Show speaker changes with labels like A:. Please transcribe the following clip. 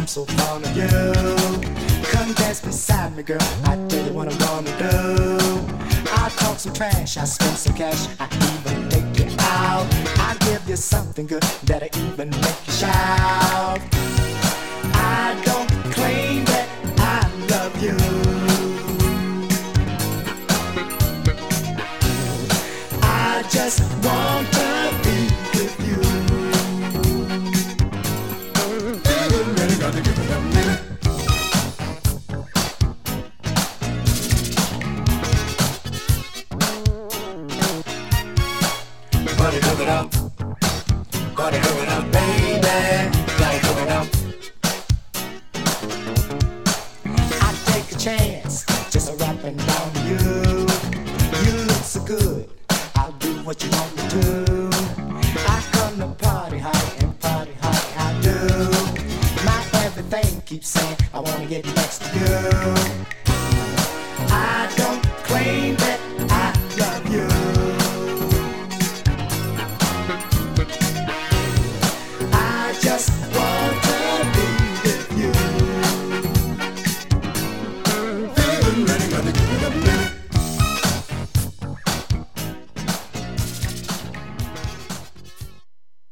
A: so fond of you. Come dance beside me, girl. I tell you what I'm gonna do. I talk some trash, I spend some cash, I even take you out. I give you something good that'll even make you shout. I don't claim that I love you. I just want to be with you. Really gotta give it up, baby. Gotta hook it up. Gotta hook it up, baby. Gotta hook it up. I take a chance.